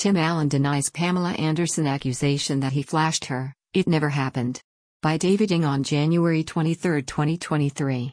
Tim Allen denies Pamela Anderson accusation that he flashed her. It never happened. By David Ng on January 23, 2023.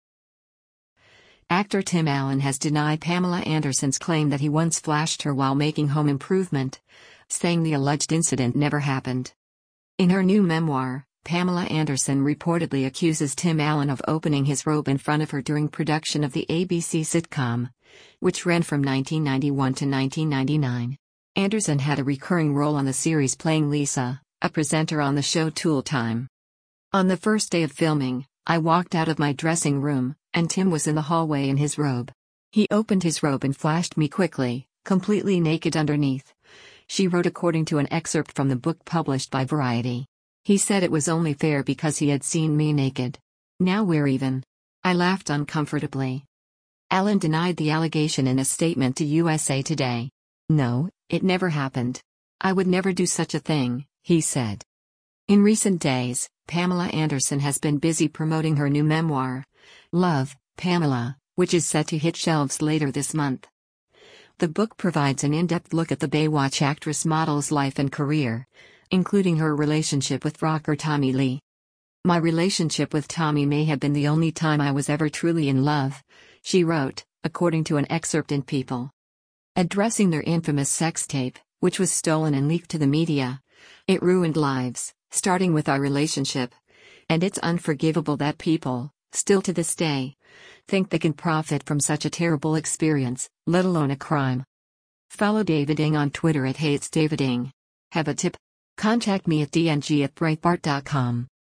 Actor Tim Allen has denied Pamela Anderson's claim that he once flashed her while making Home Improvement, saying the alleged incident never happened. In her new memoir, Pamela Anderson reportedly accuses Tim Allen of opening his robe in front of her during production of the ABC sitcom, which ran from 1991 to 1999. Anderson had a recurring role on the series playing Lisa, a presenter on the show Tool Time. On the first day of filming, I walked out of my dressing room, and Tim was in the hallway in his robe. He opened his robe and flashed me quickly, completely naked underneath. She wrote according to an excerpt from the book published by Variety. He said it was only fair because he had seen me naked. Now we're even. I laughed uncomfortably. Allen denied the allegation in a statement to USA Today. No, it never happened. I would never do such a thing, he said. In recent days, Pamela Anderson has been busy promoting her new memoir, Love, Pamela, which is set to hit shelves later this month. The book provides an in-depth look at the Baywatch actress model's life and career, including her relationship with rocker Tommy Lee. My relationship with Tommy may have been the only time I was ever truly in love, she wrote, according to an excerpt in People. Addressing their infamous sex tape, which was stolen and leaked to the media, it ruined lives, starting with our relationship. And it's unforgivable that people, still to this day, think they can profit from such a terrible experience, let alone a crime. Follow David Ng on Twitter @HatesDavidNg. Have a tip? Contact me at dng@breitbart.com.